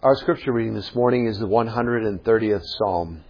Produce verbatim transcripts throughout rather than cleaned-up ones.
Our scripture reading this morning is the one hundred thirtieth Psalm.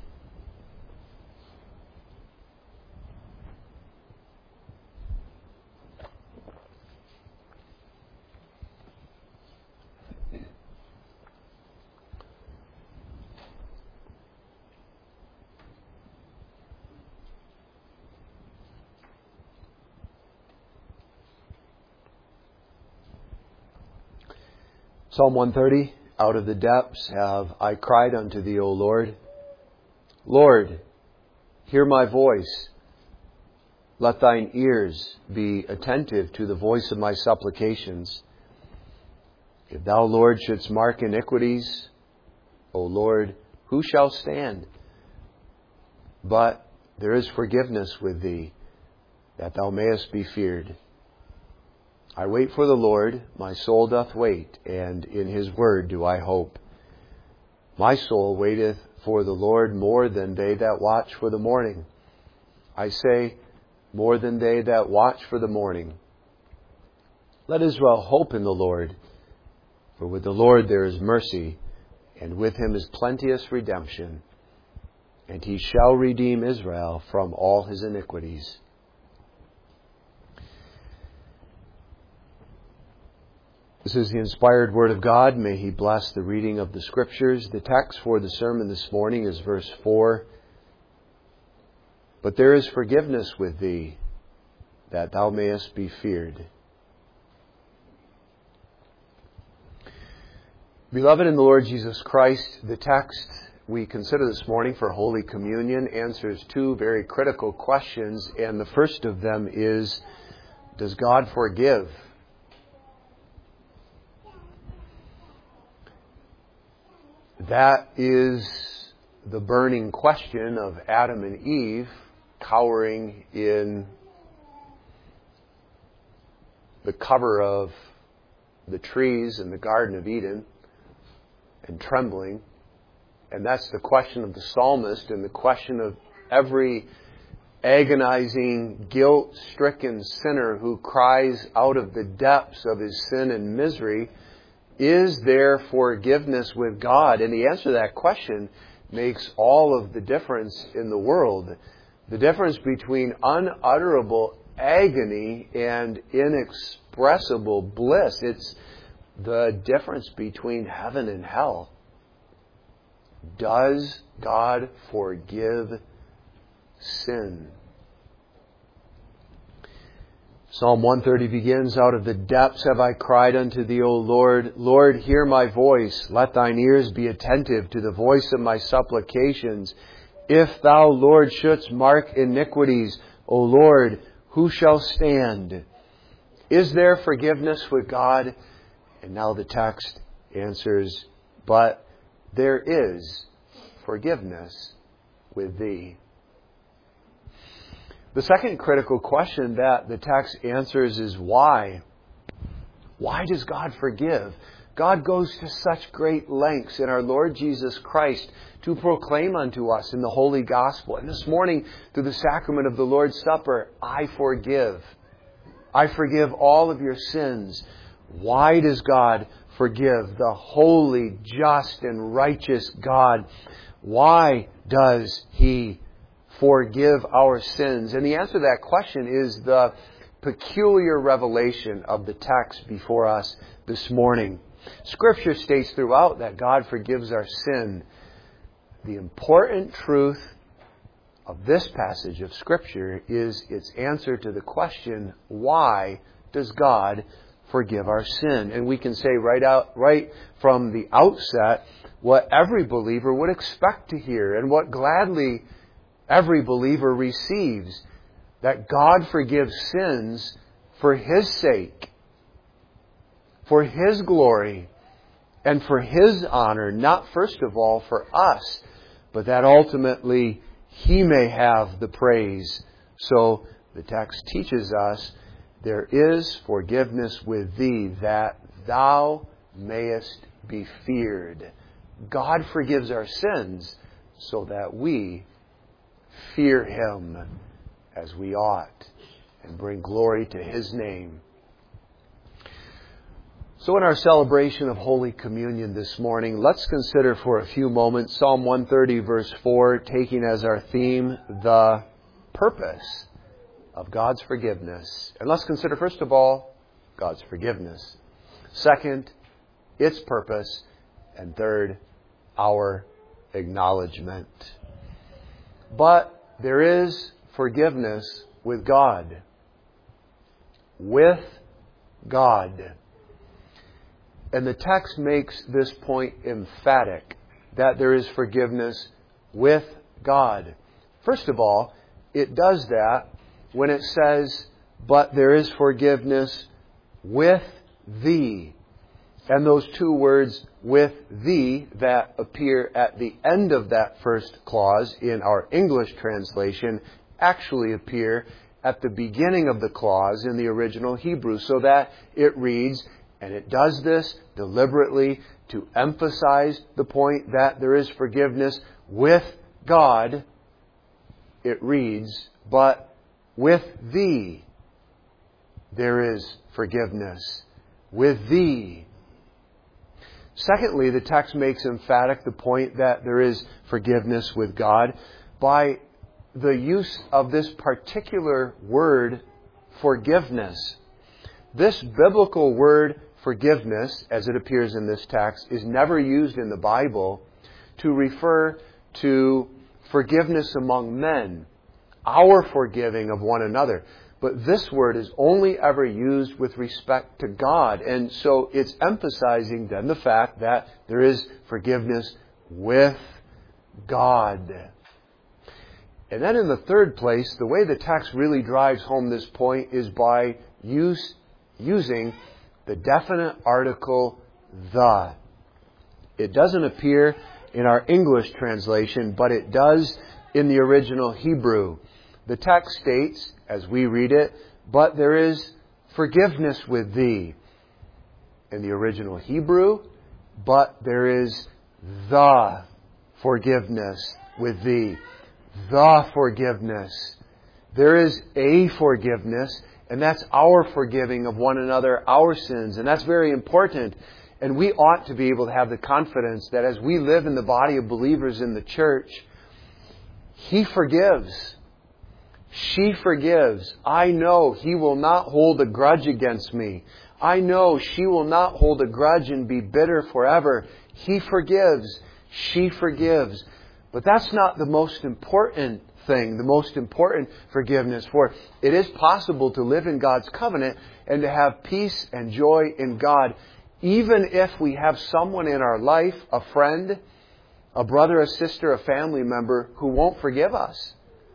Psalm one thirty, out of the depths have I cried unto thee, O Lord. Lord, hear my voice. Let thine ears be attentive to the voice of my supplications. If thou, Lord, shouldst mark iniquities, O Lord, who shall stand? But there is forgiveness with thee, that thou mayest be feared. I wait for the Lord, my soul doth wait, and in His word do I hope. My soul waiteth for the Lord more than they that watch for the morning. I say, more than they that watch for the morning. Let Israel hope in the Lord, for with the Lord there is mercy, and with Him is plenteous redemption, and He shall redeem Israel from all his iniquities. This is the inspired Word of God. May He bless the reading of the Scriptures. The text for the sermon this morning is verse four. But there is forgiveness with thee, that thou mayest be feared. Beloved in the Lord Jesus Christ, the text we consider this morning for Holy Communion answers two very critical questions, and the first of them is, does God forgive? That is the burning question of Adam and Eve cowering in the cover of the trees in the Garden of Eden and trembling. And that's the question of the psalmist and the question of every agonizing, guilt-stricken sinner who cries out of the depths of his sin and misery, is there forgiveness with God? And the answer to that question makes all of the difference in the world. The difference between unutterable agony and inexpressible bliss. It's the difference between heaven and hell. Does God forgive sin? Psalm one thirty begins, out of the depths have I cried unto thee, O Lord. Lord, hear my voice. Let thine ears be attentive to the voice of my supplications. If thou, Lord, shouldst mark iniquities, O Lord, who shall stand? Is there forgiveness with God? And now the text answers, but there is forgiveness with thee. The second critical question that the text answers is why? Why does God forgive? God goes to such great lengths in our Lord Jesus Christ to proclaim unto us in the Holy Gospel. And this morning, through the sacrament of the Lord's Supper, I forgive. I forgive all of your sins. Why does God forgive? The holy, just, and righteous God. Why does He forgive our sins? And the answer to that question is the peculiar revelation of the text before us this morning. Scripture states throughout that God forgives our sin. The important truth of this passage of Scripture is its answer to the question, why does God forgive our sin? And we can say right out, right from the outset, what every believer would expect to hear and what gladly every believer receives, that God forgives sins for His sake, for His glory, and for His honor, not first of all for us, but that ultimately He may have the praise. So the text teaches us, there is forgiveness with thee, that thou mayest be feared. God forgives our sins so that we fear Him as we ought and bring glory to His name. So in our celebration of Holy Communion this morning, let's consider for a few moments Psalm one thirty verse four, taking as our theme the purpose of God's forgiveness. And let's consider first of all, God's forgiveness. Second, its purpose. And third, our acknowledgement. But there is forgiveness with God. With God. And the text makes this point emphatic, that there is forgiveness with God. First of all, it does that when it says, but there is forgiveness with thee. And those two words, with thee, that appear at the end of that first clause in our English translation, actually appear at the beginning of the clause in the original Hebrew, so that it reads, and it does this deliberately to emphasize the point that there is forgiveness with God. It reads, but with thee there is forgiveness. With thee. Secondly, the text makes emphatic the point that there is forgiveness with God by the use of this particular word, forgiveness. This biblical word, forgiveness, as it appears in this text, is never used in the Bible to refer to forgiveness among men, our forgiving of one another. But this word is only ever used with respect to God. And so it's emphasizing then the fact that there is forgiveness with God. And then in the third place, the way the text really drives home this point is by use, using the definite article the. It doesn't appear in our English translation, but it does in the original Hebrew. The text states, as we read it, but there is forgiveness with thee. In the original Hebrew, but there is the forgiveness with thee. The forgiveness. There is a forgiveness, and that's our forgiving of one another, our sins. And that's very important. And we ought to be able to have the confidence that as we live in the body of believers in the church, He forgives. She forgives. I know He will not hold a grudge against me. I know she will not hold a grudge and be bitter forever. He forgives. She forgives. But that's not the most important thing, the most important forgiveness. For it is possible to live in God's covenant and to have peace and joy in God, even if we have someone in our life, a friend, a brother, a sister, a family member, who won't forgive us,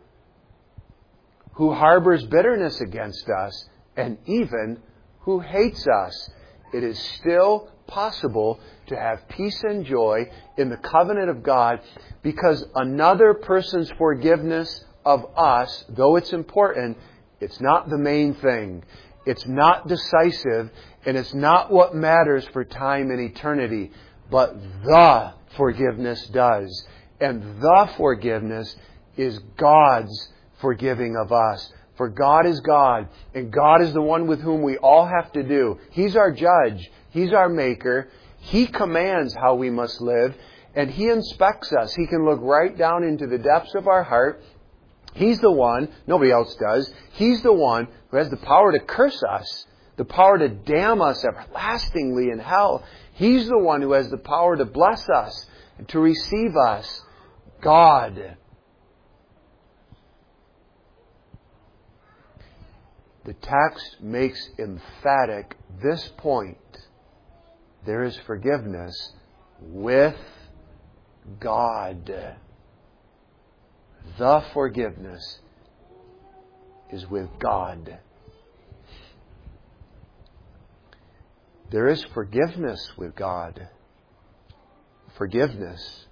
who harbors bitterness against us, and even who hates us. It is still possible to have peace and joy in the covenant of God, because another person's forgiveness of us, though it's important, it's not the main thing. It's not decisive, and it's not what matters for time and eternity. But the forgiveness does. And the forgiveness is God's forgiving of us. For God is God, and God is the one with whom we all have to do. He's our judge. He's our maker. He commands how we must live, and He inspects us. He can look right down into the depths of our heart. He's the one, nobody else does. He's the one who has the power to curse us, the power to damn us everlastingly in hell. He's the one who has the power to bless us and to receive us. God. The text makes emphatic this point. There is forgiveness with God. The forgiveness is with God. There is forgiveness with God. Forgiveness.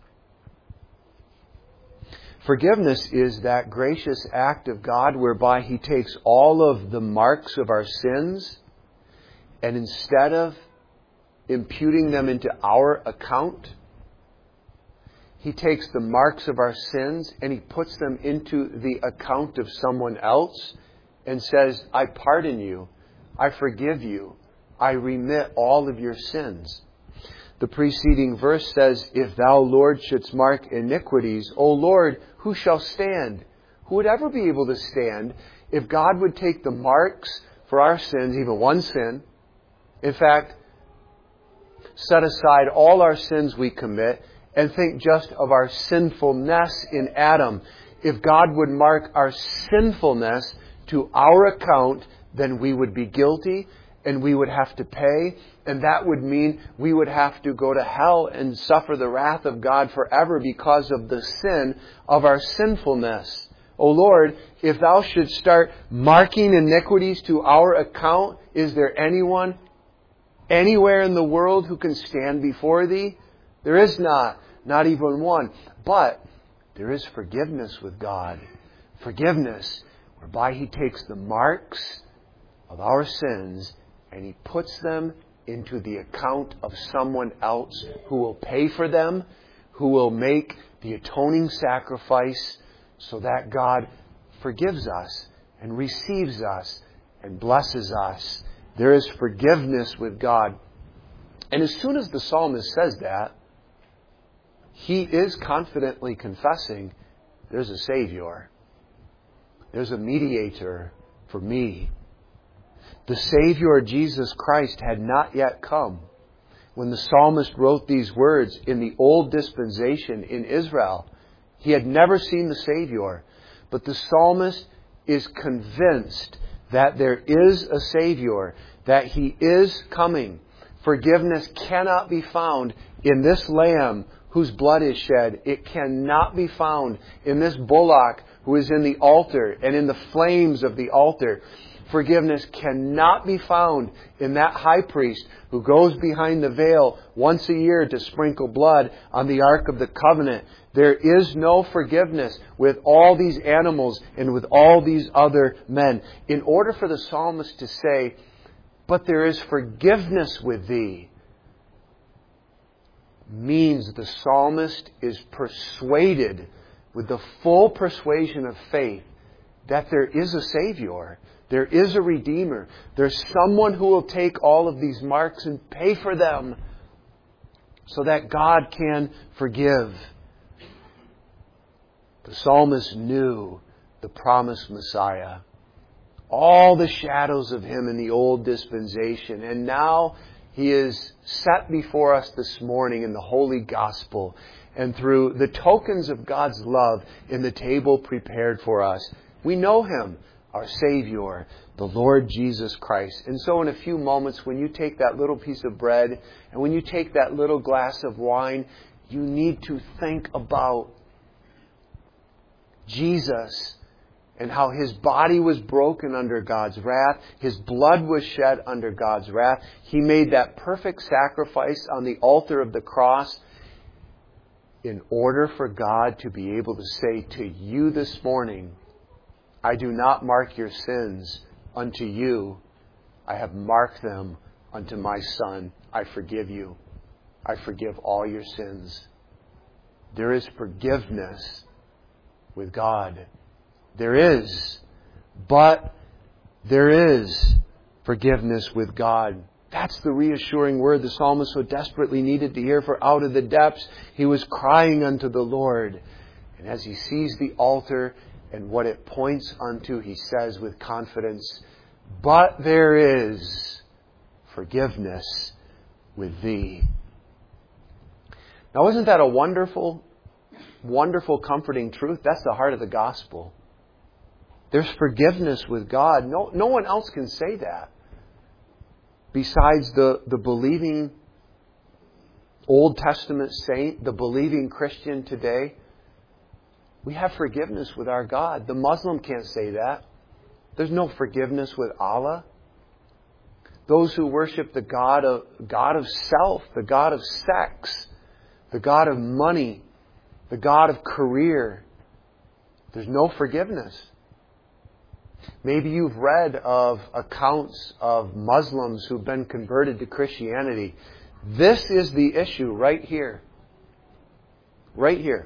Forgiveness is that gracious act of God whereby He takes all of the marks of our sins, and instead of imputing them into our account, He takes the marks of our sins and He puts them into the account of someone else and says, I pardon you. I forgive you. I remit all of your sins. The preceding verse says, if thou, Lord, shouldst mark iniquities, O Lord, who shall stand? Who would ever be able to stand if God would take the marks for our sins, even one sin, in fact, set aside all our sins we commit, and think just of our sinfulness in Adam. If God would mark our sinfulness to our account, then we would be guilty and we would have to pay. And that would mean we would have to go to hell and suffer the wrath of God forever because of the sin of our sinfulness. O Lord, if thou shouldst start marking iniquities to our account, is there anyone anywhere in the world who can stand before thee? There is not, not even one. But there is forgiveness with God. Forgiveness whereby He takes the marks of our sins and He puts them into the account of someone else who will pay for them, who will make the atoning sacrifice so that God forgives us and receives us and blesses us. There is forgiveness with God. And as soon as the psalmist says that, he is confidently confessing, there's a Savior. There's a mediator for me. The Savior, Jesus Christ, had not yet come. When the psalmist wrote these words in the old dispensation in Israel, he had never seen the Savior. But the psalmist is convinced that there is a Savior, that He is coming. Forgiveness cannot be found in this Lamb whose blood is shed. It cannot be found in this bullock who is in the altar and in the flames of the altar. Forgiveness cannot be found in that high priest who goes behind the veil once a year to sprinkle blood on the Ark of the Covenant. There is no forgiveness with all these animals and with all these other men. In order for the psalmist to say, but there is forgiveness with thee, means the psalmist is persuaded with the full persuasion of faith that there is a Savior. There is a Redeemer. There's someone who will take all of these marks and pay for them so that God can forgive. The psalmist knew the promised Messiah. All the shadows of Him in the old dispensation. And now He is set before us this morning in the Holy Gospel and through the tokens of God's love in the table prepared for us. We know Him, our Savior, the Lord Jesus Christ. And so in a few moments, when you take that little piece of bread and when you take that little glass of wine, you need to think about Jesus and how His body was broken under God's wrath. His blood was shed under God's wrath. He made that perfect sacrifice on the altar of the cross in order for God to be able to say to you this morning, I do not mark your sins unto you. I have marked them unto my Son. I forgive you. I forgive all your sins. There is forgiveness with God. There is. But there is forgiveness with God. That's the reassuring word the psalmist so desperately needed to hear, for out of the depths he was crying unto the Lord. And as he sees the altar and what it points unto, he says with confidence, but there is forgiveness with thee. Now, isn't that a wonderful, wonderful, comforting truth? That's the heart of the gospel. There's forgiveness with God. No, no one else can say that besides the, the believing Old Testament saint, the believing Christian today. We have forgiveness with our God. The Muslim can't say that. There's no forgiveness with Allah. Those who worship the God of, God of self, the God of sex, the God of money, the God of career, there's no forgiveness. Maybe you've read of accounts of Muslims who've been converted to Christianity. This is the issue right here. Right here.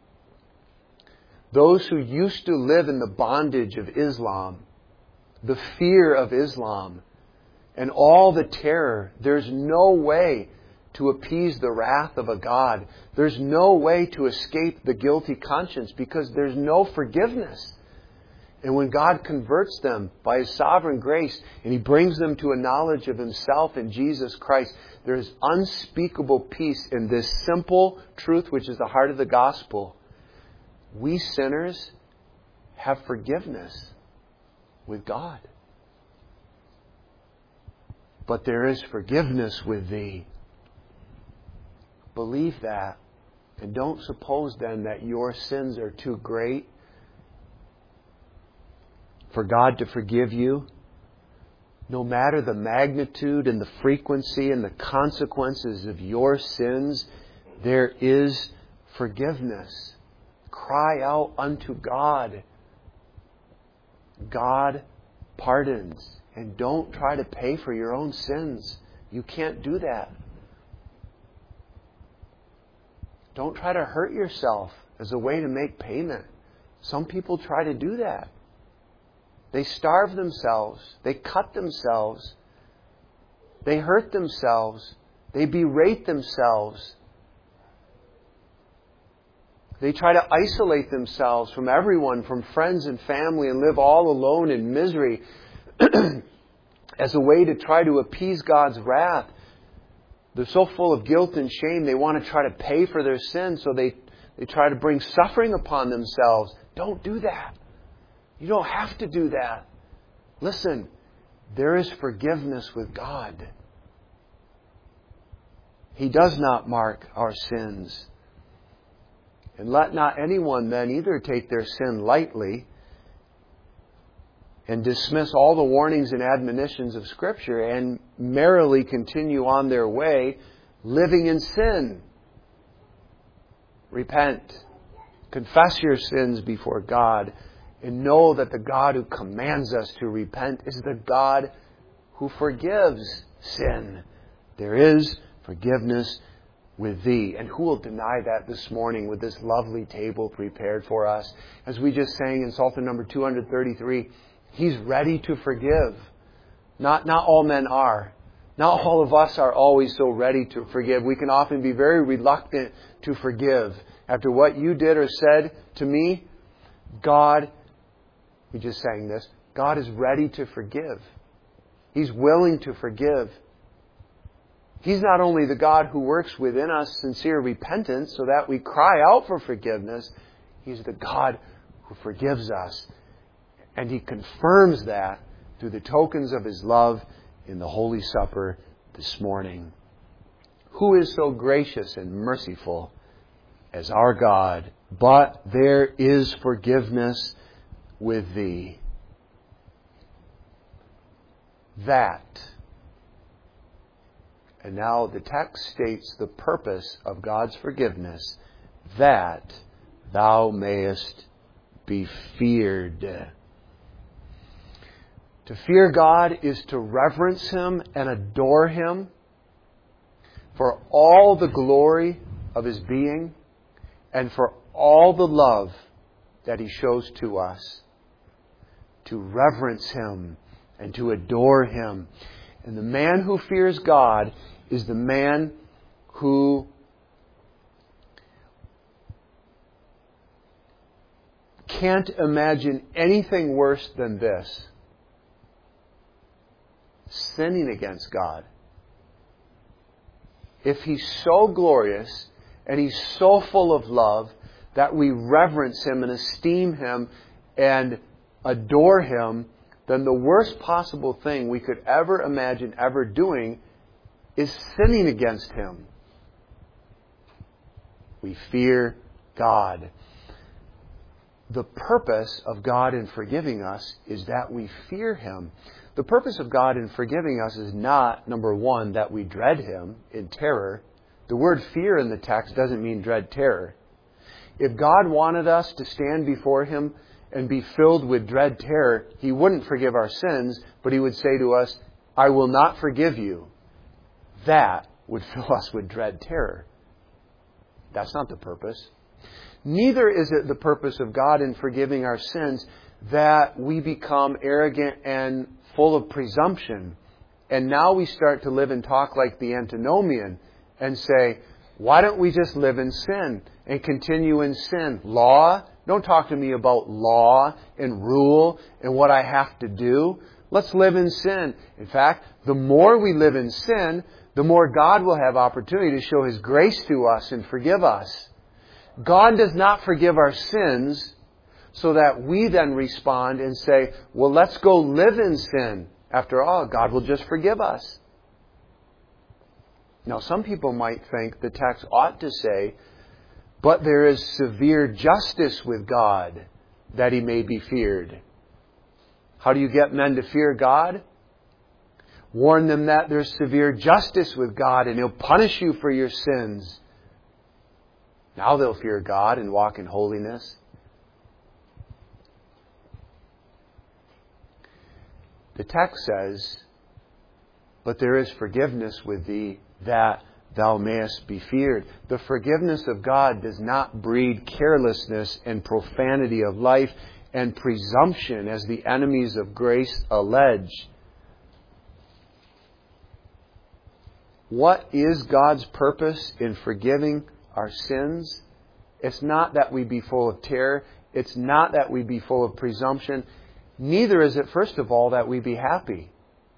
Those who used to live in the bondage of Islam, the fear of Islam, and all the terror. There's no way to appease the wrath of a God. There's no way to escape the guilty conscience because there's no forgiveness. And when God converts them by His sovereign grace and He brings them to a knowledge of Himself in Jesus Christ, there is unspeakable peace in this simple truth, which is the heart of the gospel. We sinners have forgiveness with God. But there is forgiveness with thee. Believe that. And don't suppose then that your sins are too great for God to forgive you. No matter the magnitude and the frequency and the consequences of your sins, there is forgiveness. Cry out unto God. God pardons. And don't try to pay for your own sins. You can't do that. Don't try to hurt yourself as a way to make payment. Some people try to do that. They starve themselves. They cut themselves. They hurt themselves. They berate themselves. They try to isolate themselves from everyone, from friends and family, and live all alone in misery as a way to try to appease God's wrath. They're so full of guilt and shame, they want to try to pay for their sins, so they, they try to bring suffering upon themselves. Don't do that. You don't have to do that. Listen, there is forgiveness with God. He does not mark our sins. And let not anyone then either take their sin lightly and dismiss all the warnings and admonitions of Scripture and merrily continue on their way living in sin. Repent. Confess your sins before God and know that the God who commands us to repent is the God who forgives sin. There is forgiveness with thee. And who will deny that this morning with this lovely table prepared for us? As we just sang in Psalter number two thirty-three, He's ready to forgive. Not, not all men are. Not all of us are always so ready to forgive. We can often be very reluctant to forgive. After what you did or said to me, God, we just sang this, God is ready to forgive. He's willing to forgive. He's not only the God who works within us sincere repentance so that we cry out for forgiveness, He's the God who forgives us. And He confirms that through the tokens of His love in the Holy Supper this morning. Who is so gracious and merciful as our God? But there is forgiveness with thee. That. And now the text states the purpose of God's forgiveness, that thou mayest be feared. To fear God is to reverence Him and adore Him for all the glory of His being and for all the love that He shows to us. To reverence Him and to adore Him. And the man who fears God is the man who can't imagine anything worse than this. Sinning against God. If He's so glorious and He's so full of love that we reverence Him and esteem Him and adore Him, then the worst possible thing we could ever imagine ever doing is sinning against Him. We fear God. The purpose of God in forgiving us is that we fear Him. The purpose of God in forgiving us is not, number one, that we dread Him in terror. The word fear in the text doesn't mean dread terror. If God wanted us to stand before Him and be filled with dread terror, He wouldn't forgive our sins, but He would say to us, I will not forgive you. That would fill us with dread terror. That's not the purpose. Neither is it the purpose of God in forgiving our sins that we become arrogant and full of presumption And now we start to live and talk like the antinomian and say, why don't we just live in sin and continue in sin? Law? Don't talk to me about law and rule and what I have to do. Let's live in sin. In fact, the more we live in sin, the more God will have opportunity to show His grace to us and forgive us. God does not forgive our sins so that we then respond and say, well, let's go live in sin. After all, God will just forgive us. Now, some people might think the text ought to say, but there is severe justice with God, that He may be feared. How do you get men to fear God? Warn them that there's severe justice with God and He'll punish you for your sins. Now they'll fear God and walk in holiness. The text says, but there is forgiveness with thee, that thou mayest be feared. The forgiveness of God does not breed carelessness and profanity of life and presumption, as the enemies of grace allege. What is God's purpose in forgiving our sins? It's not that we be full of terror. It's not that we be full of presumption. Neither is it, first of all, that we be happy.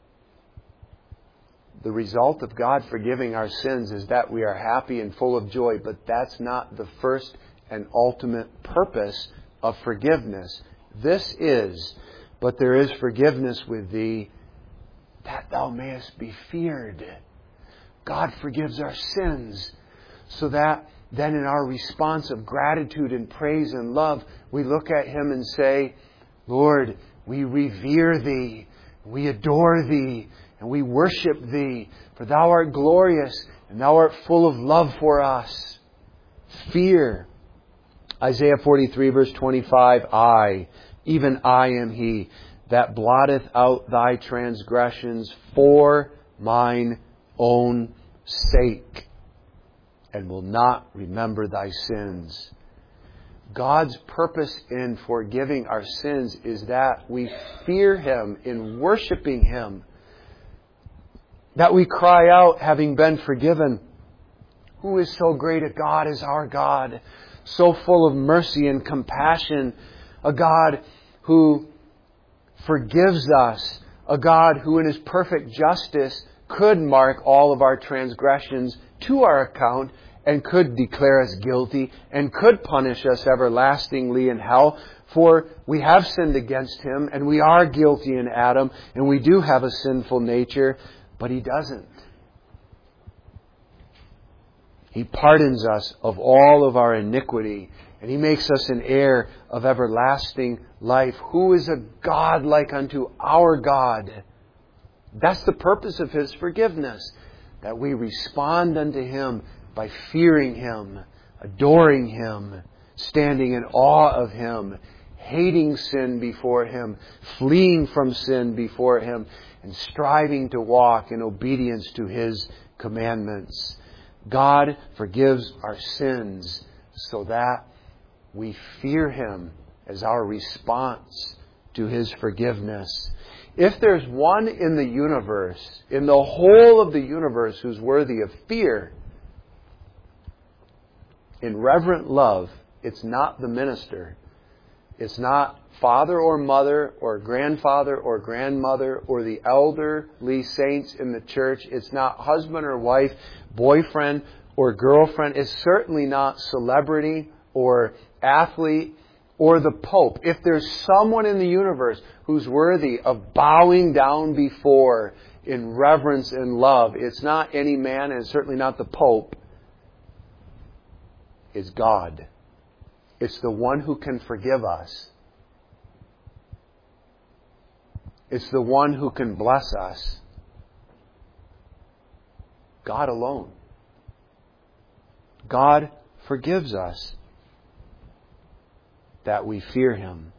The result of God forgiving our sins is that we are happy and full of joy, but that's not the first and ultimate purpose of forgiveness. This is, but there is forgiveness with thee, that thou mayest be feared. God forgives our sins so that then in our response of gratitude and praise and love, we look at Him and say, Lord, we revere Thee, we adore Thee, and we worship Thee, for Thou art glorious, and Thou art full of love for us. Fear. Isaiah forty-three, verse twenty-five, I, even I am He, that blotteth out thy transgressions for mine own sake, and will not remember thy sins. God's purpose in forgiving our sins is that we fear Him in worshiping Him. That we cry out, having been forgiven, who is so great a God as our God, so full of mercy and compassion, a God who forgives us, a God who in His perfect justice could mark all of our transgressions to our account and could declare us guilty and could punish us everlastingly in hell, for we have sinned against Him and we are guilty in Adam and we do have a sinful nature, but He doesn't. He pardons us of all of our iniquity and He makes us an heir of everlasting life. Who is a God like unto our God? That's the purpose of His forgiveness, that we respond unto Him by fearing Him, adoring Him, standing in awe of Him, hating sin before Him, fleeing from sin before Him, and striving to walk in obedience to His commandments. God forgives our sins so that we fear Him as our response to His forgiveness. If there's one in the universe, in the whole of the universe, who's worthy of fear, in reverent love, it's not the minister. It's not father or mother or grandfather or grandmother or the elderly saints in the church. It's not husband or wife, boyfriend or girlfriend. It's certainly not celebrity or athlete or the Pope. If there's someone in the universe who's worthy of bowing down before in reverence and love, it's not any man and it's certainly not the Pope. It's God. It's the one who can forgive us. It's the one who can bless us. God alone. God forgives us that we fear Him.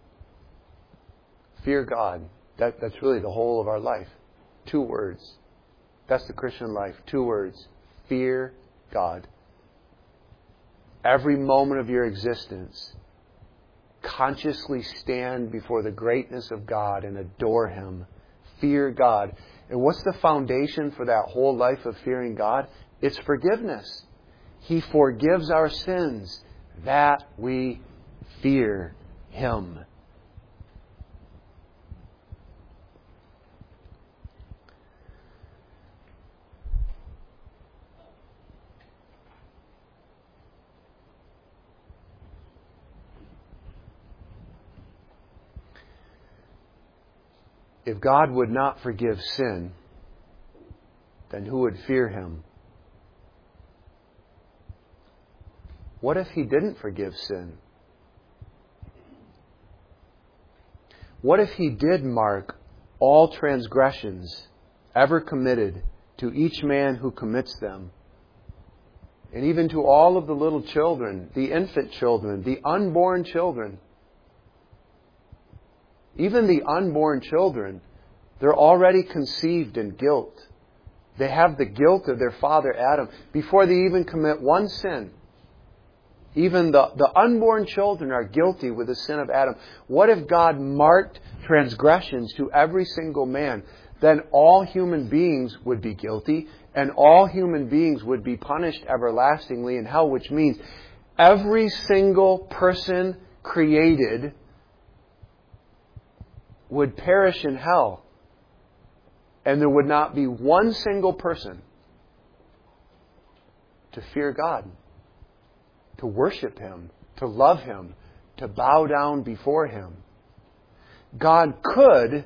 Fear God. That, that's really the whole of our life. Two words. That's the Christian life. Two words. Fear God. Every moment of your existence, consciously stand before the greatness of God and adore Him. Fear God. And what's the foundation for that whole life of fearing God? It's forgiveness. He forgives our sins that we fear Him. If God would not forgive sin, then who would fear Him? What if He didn't forgive sin? What if He did mark all transgressions ever committed to each man who commits them? And even to all of the little children, the infant children, the unborn children. Even the unborn children, they're already conceived in guilt. They have the guilt of their father Adam before they even commit one sin. Even the, the unborn children are guilty with the sin of Adam. What if God marked transgressions to every single man? Then all human beings would be guilty, and all human beings would be punished everlastingly in hell, which means every single person created would perish in hell. And there would not be one single person to fear God, to worship Him, to love Him, to bow down before Him. God could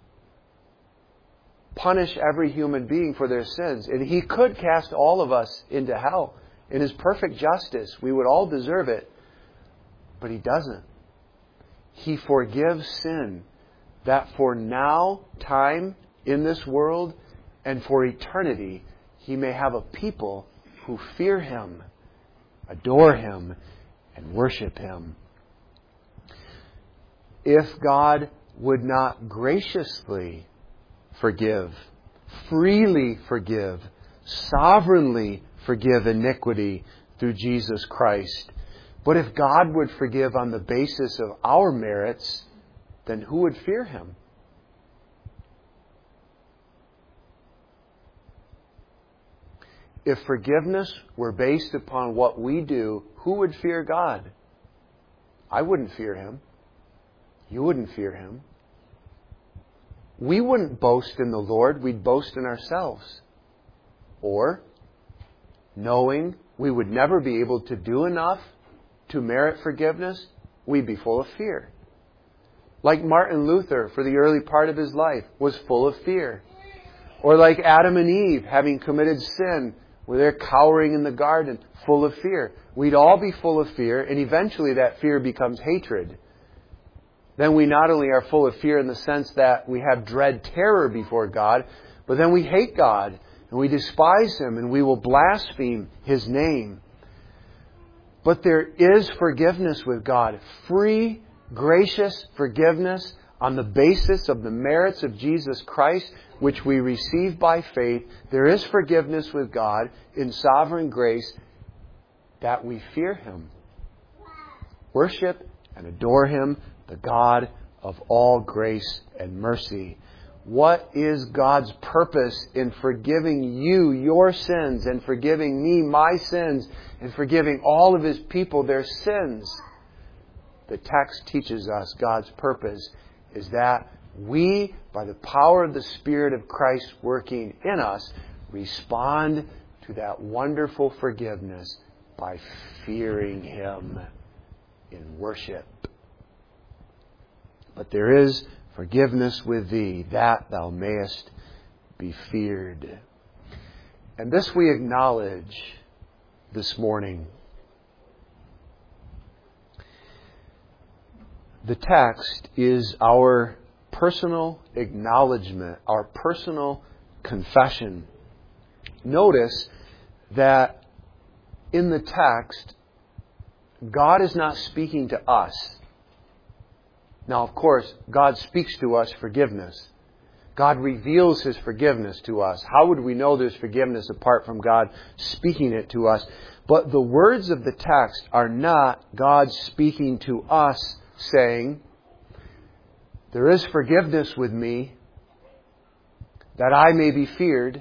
punish every human being for their sins, and He could cast all of us into hell. In His perfect justice, we would all deserve it. But He doesn't. He forgives sin, that for now, time in this world, and for eternity, He may have a people who fear Him, adore Him, and worship Him. If God would not graciously forgive, freely forgive, sovereignly forgive iniquity through Jesus Christ, but if God would forgive on the basis of our merits, then who would fear Him? If forgiveness were based upon what we do, who would fear God? I wouldn't fear Him. You wouldn't fear Him. We wouldn't boast in the Lord, we'd boast in ourselves. Or, knowing we would never be able to do enough to merit forgiveness, we'd be full of fear. Like Martin Luther, for the early part of his life, was full of fear. Or like Adam and Eve, having committed sin, where they're cowering in the garden, full of fear. We'd all be full of fear, and eventually that fear becomes hatred. Then we not only are full of fear in the sense that we have dread terror before God, but then we hate God, and we despise Him, and we will blaspheme His name. But there is forgiveness with God. Free, gracious forgiveness on the basis of the merits of Jesus Christ, which we receive by faith. There is forgiveness with God in sovereign grace that we fear Him. Worship and adore Him, the God of all grace and mercy. What is God's purpose in forgiving you your sins, and forgiving me my sins, and forgiving all of His people their sins? The text teaches us God's purpose is that we, by the power of the Spirit of Christ working in us, respond to that wonderful forgiveness by fearing Him in worship. But there is forgiveness with thee, that thou mayest be feared. And this we acknowledge this morning. The text is our personal acknowledgement, our personal confession. Notice that in the text, God is not speaking to us. Now, of course, God speaks to us forgiveness. God reveals His forgiveness to us. How would we know there's forgiveness apart from God speaking it to us? But the words of the text are not God speaking to us saying, there is forgiveness with me. that I may be feared.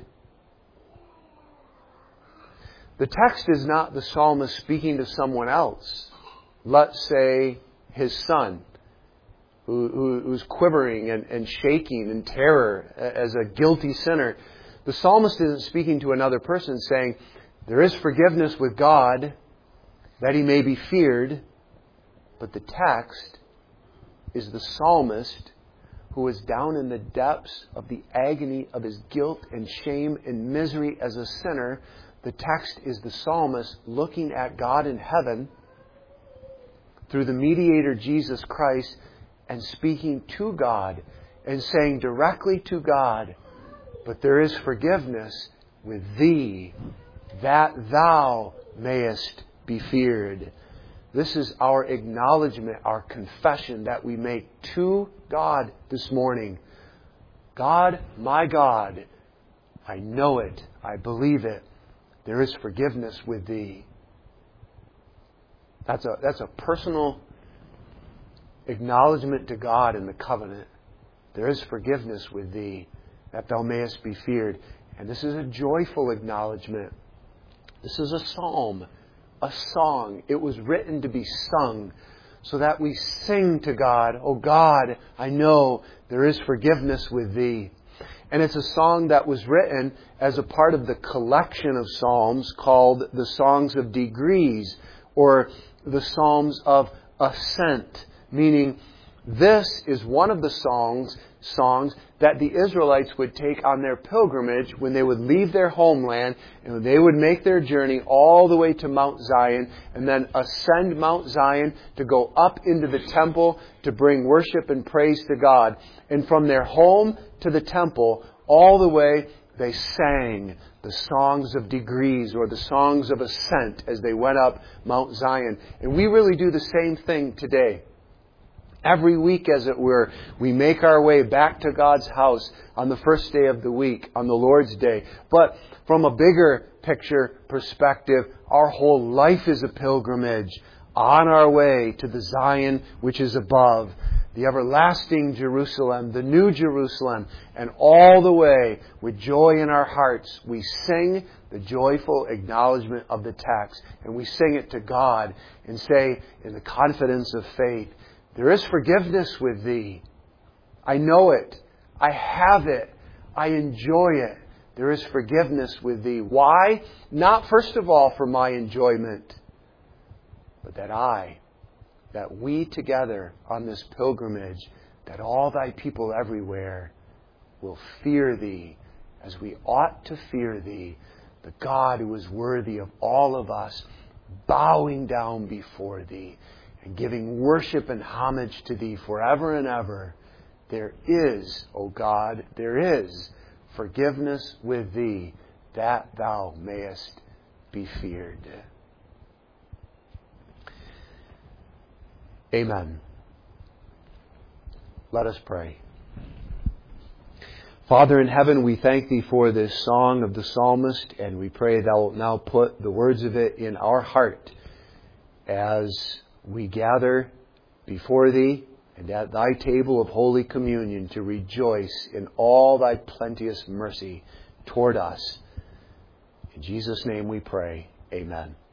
The text is not the psalmist speaking to someone else. Let's say his son, who, who, who's quivering and, and shaking in terror as a guilty sinner. The psalmist isn't speaking to another person saying, there is forgiveness with God, that he may be feared. But the text is the psalmist who is down in the depths of the agony of his guilt and shame and misery as a sinner. The text is the psalmist looking at God in heaven through the mediator Jesus Christ and speaking to God and saying directly to God, but there is forgiveness with thee, that thou mayest be feared. This is our acknowledgement, our confession that we make to God this morning. God, my God, I know it. I believe it. There is forgiveness with thee. That's a, that's a personal acknowledgement to God in the covenant. There is forgiveness with thee, that thou mayest be feared. And this is a joyful acknowledgement. This is a psalm, a song. It was written to be sung so that we sing to God, oh God, I know there is forgiveness with thee. And it's a song that was written as a part of the collection of psalms called the Songs of Degrees, or the Psalms of Ascent, meaning this is one of the songs songs that the Israelites would take on their pilgrimage when they would leave their homeland and they would make their journey all the way to Mount Zion and then ascend Mount Zion to go up into the temple to bring worship and praise to God. And from their home to the temple, all the way they sang the songs of degrees or the songs of ascent as they went up Mount Zion. And we really do the same thing today. Every week, as it were, we make our way back to God's house on the first day of the week, on the Lord's Day. But from a bigger picture perspective, our whole life is a pilgrimage on our way to the Zion which is above, the everlasting Jerusalem, the new Jerusalem. And all the way, with joy in our hearts, we sing the joyful acknowledgement of the text. And we sing it to God and say, in the confidence of faith, there is forgiveness with thee. I know it. I have it. I enjoy it. There is forgiveness with thee. Why? Not first of all for my enjoyment, but that I, that we together on this pilgrimage, that all thy people everywhere will fear thee as we ought to fear thee, the God who is worthy of all of us, bowing down before thee, and giving worship and homage to thee forever and ever. There is, O God, there is forgiveness with thee, that thou mayest be feared. Amen. Let us pray. Father in heaven, we thank thee for this song of the psalmist, and we pray thou wilt now put the words of it in our heart as we gather before thee and at thy table of Holy Communion to rejoice in all thy plenteous mercy toward us. In Jesus' name we pray. Amen.